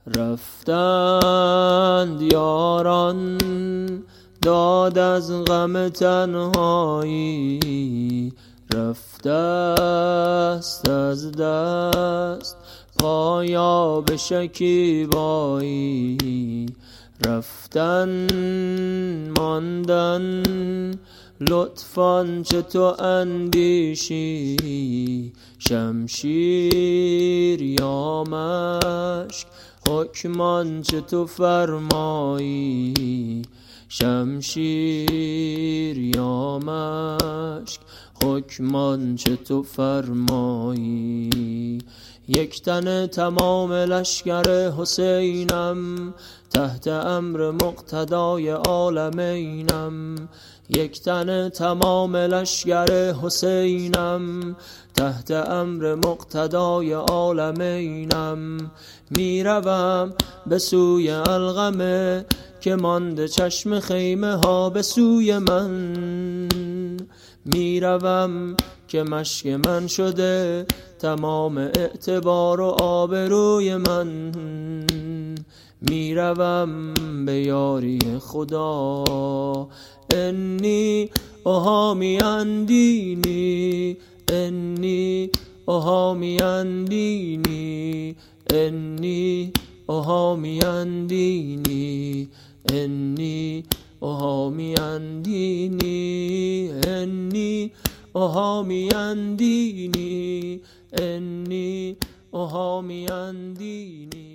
رفتند یاران داد از غم تنهایی، رفته است از دست پایا به شکیبایی. رفتن ماندن لطفاً چه تو اندیشی، شمشیر یا مشک حکمان چه تو فرمایی. شمشیر یا مشک حکمان چه تو فرمایی. یک تن تمام لشکر حسینم، تحت امر مقتدای عالمینم. یک تن تمام لشکر حسینم، تحت امر مقتدای عالمینم. میروم به سوی القمه که مانده چشم خیمه ها به سوی من. میروم که مشک من شده تمام اعتبار و آبروی من. میروم به یاری خدا، انی احامی دینی، انی احامی دینی، انی احامی دینی، انی احامی دینی، انی احامی دینی، انی احامی دینی.